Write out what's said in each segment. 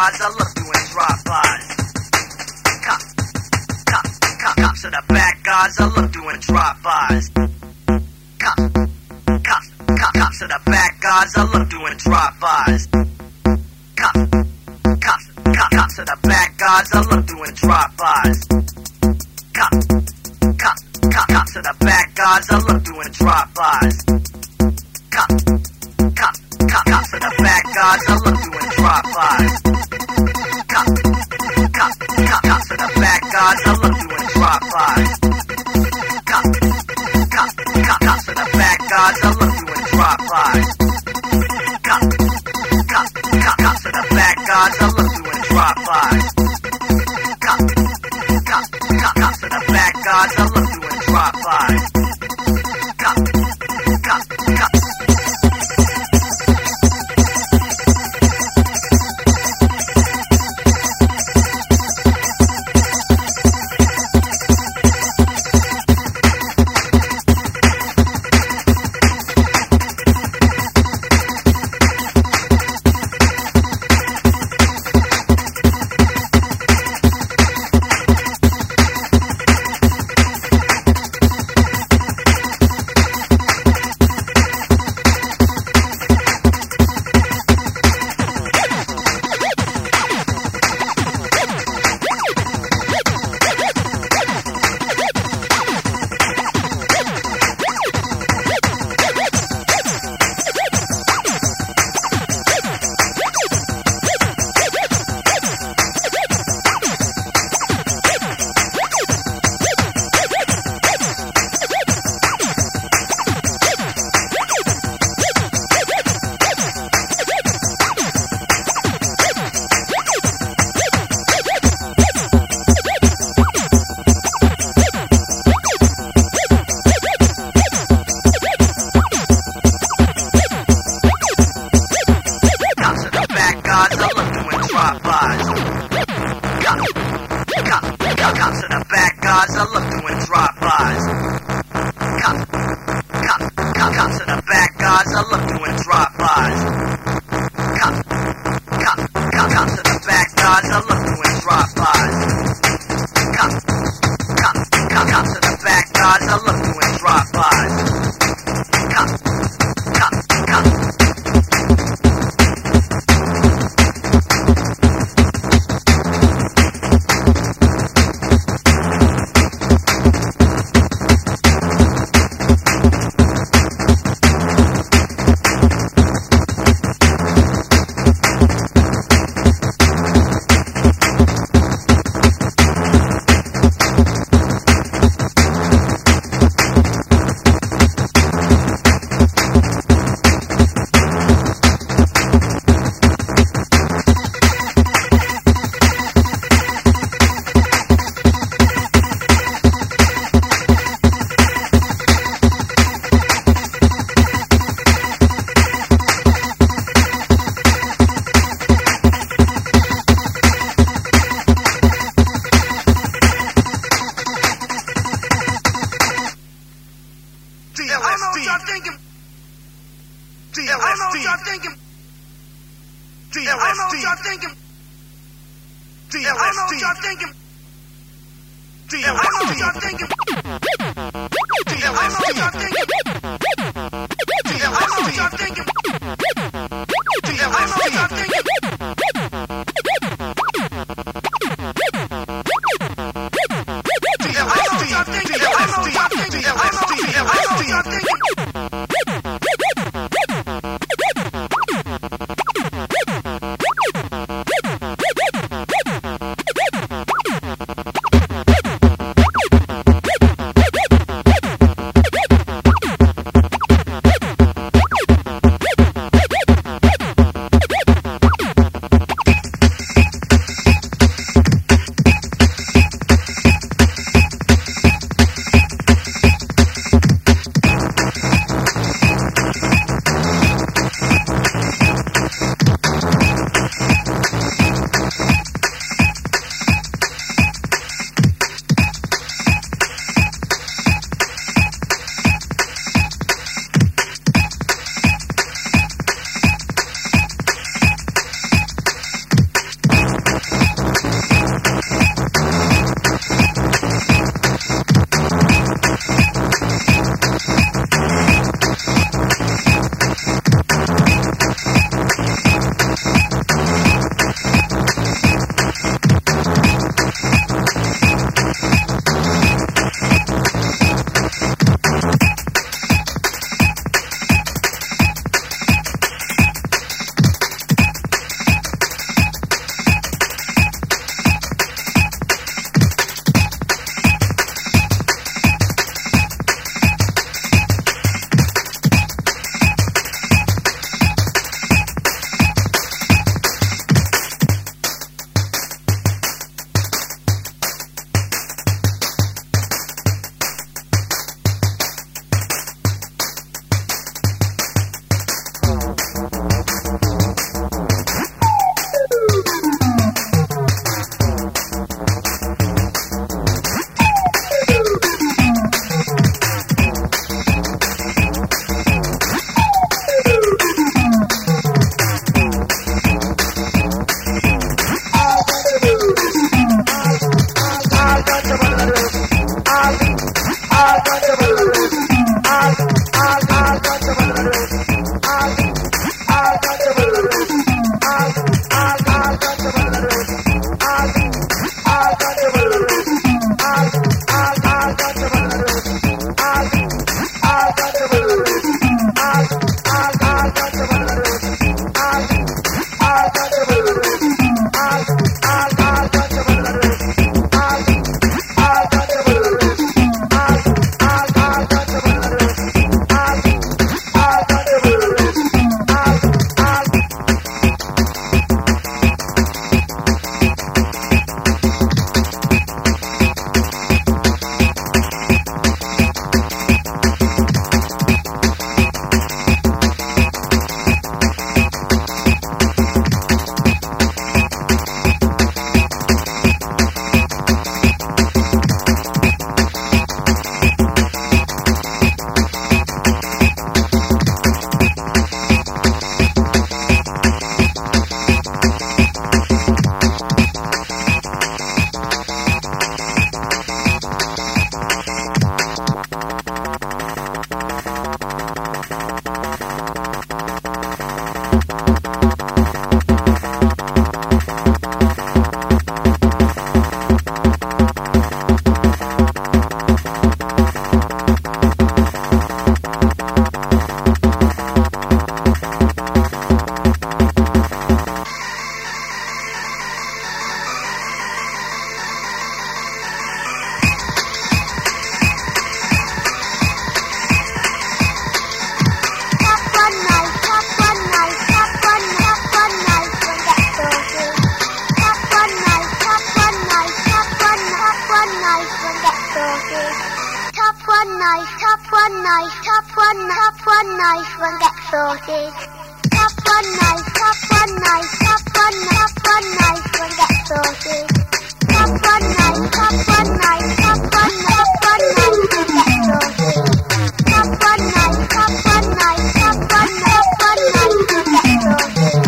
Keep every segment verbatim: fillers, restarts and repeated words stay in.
guys, I love doing drive-bys. Cop, cop, cop, cops are the bad guys, I love doing drive-bys. Cops, cops, cop, cops are the bad guys, I love doing drive-bys. Cops, cops, cop, cops are the bad guys, I love doing drive-bys. Cops, cops, cop, cops are the bad guys, I love doing drive-bys. Cops, cops, cop, cops are the bad guys, I love doing drive-bys. Cops, cops, cop, cops are the bad guys, I love doing drive-bys. Cops, cops, cop, cops are the bad guys, I love doing drive-bys. Cops, cops, cop, cops are the bad guys, I love doing drive-bys. Cops, cops, cop, cops are the bad guys, I love doing drive-bys. Cops, cops, cop. sorted. Top one knife, top one knife, top one, top one knife will get sorted. Top one knife, top one knife, top one, top one knife will get sorted. Top one knife, top one knife, top one, top one knife will get sorted. Top one knife, top one knife, top one, top one knife will get sorted.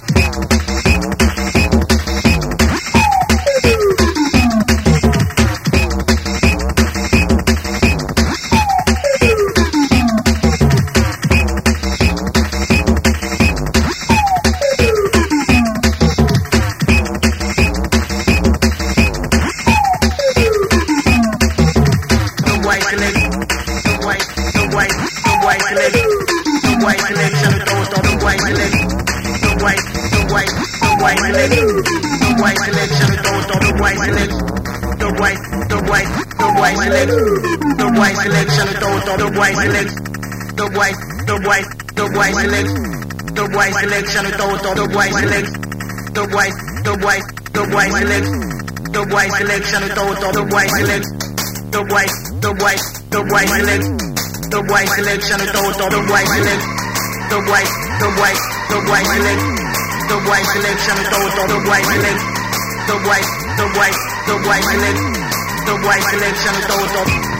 Selection without the white select, the white, the white, the white select, the white selection without the white select, the white, the white, the white select, the white selection without the white select, the white, the white, the white select, the white selection without the white select, the white, the white, the white select, the white selection without the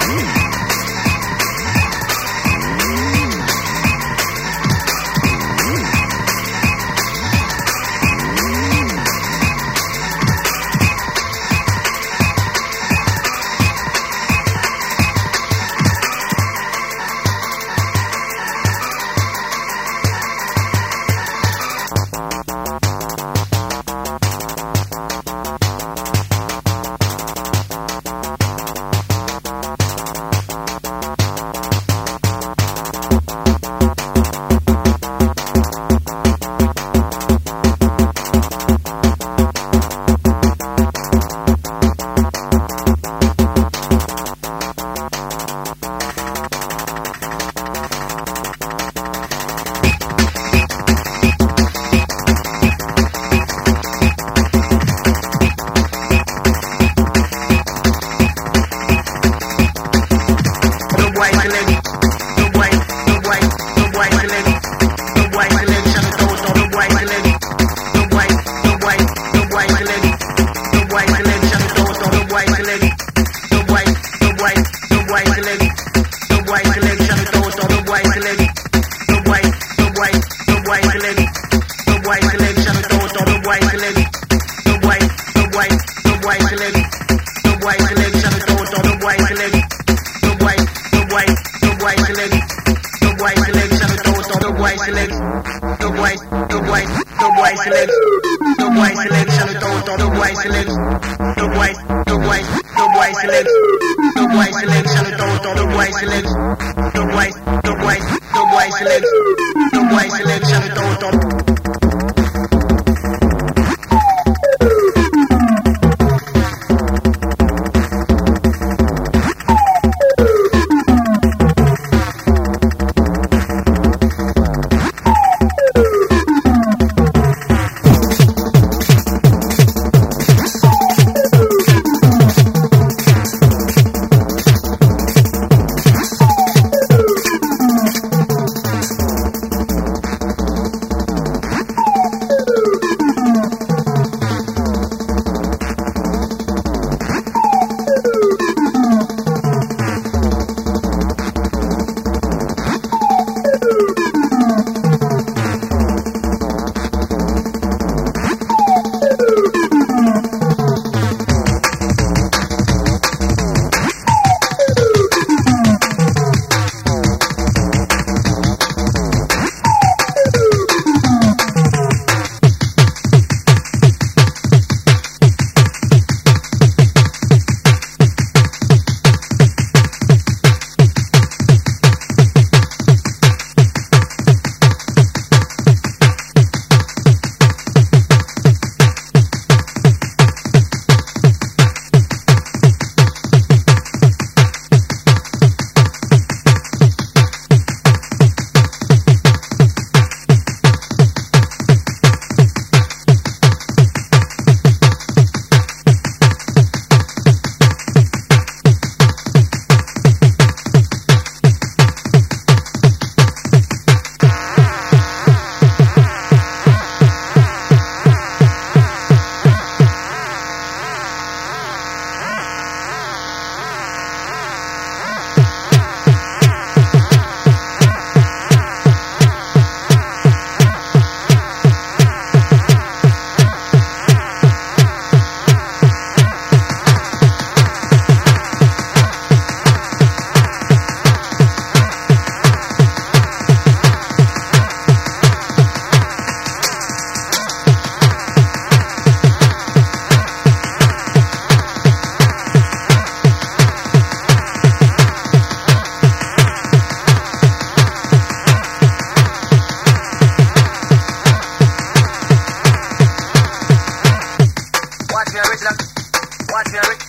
the original. Watch the original.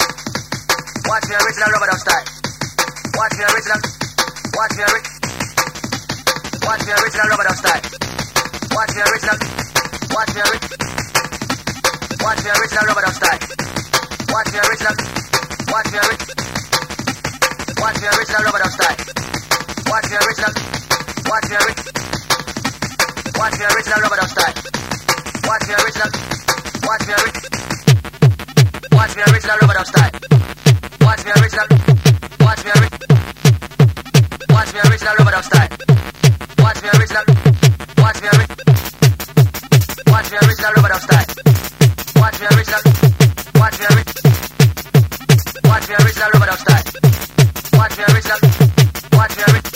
Watch the original rubber dub style. Watch the original. Watch the original. Watch the original rubber dub style. Watch the original. Watch the original. Watch the original rubber dub style. Watch the original. Watch the original. Watch the original rubber dub style. Watch the original. Watch the original. Watch the original rubber dub style. Watch the original. Watch the original. Watch the original rubber dub style. Watch the original. Watch the original. Watch the original rubber dub style. Watch the original. Watch the original. Watch the original rubber dub style. Watch the original. Watch the original. Watch the original rubber dub style. Watch the original. Watch the original.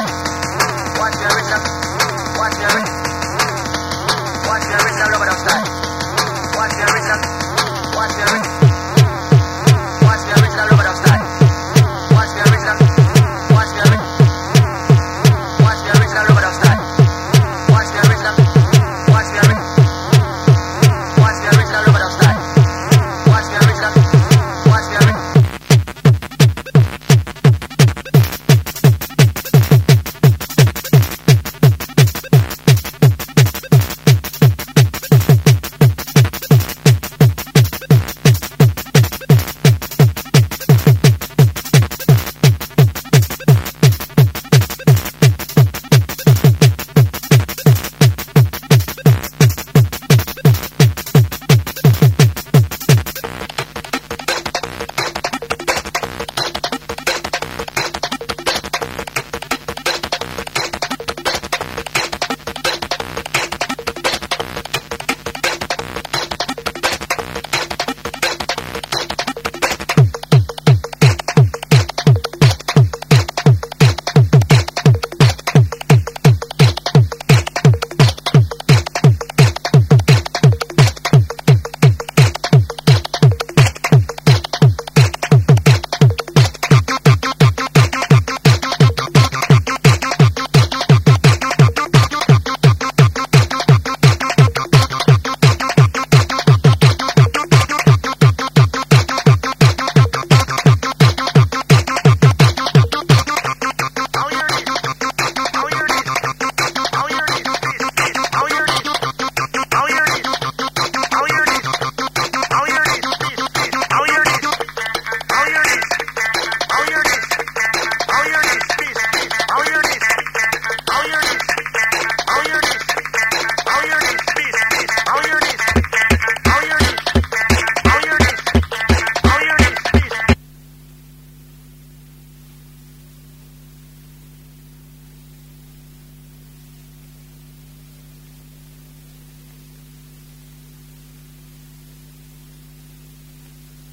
Watch the original rubber dub style.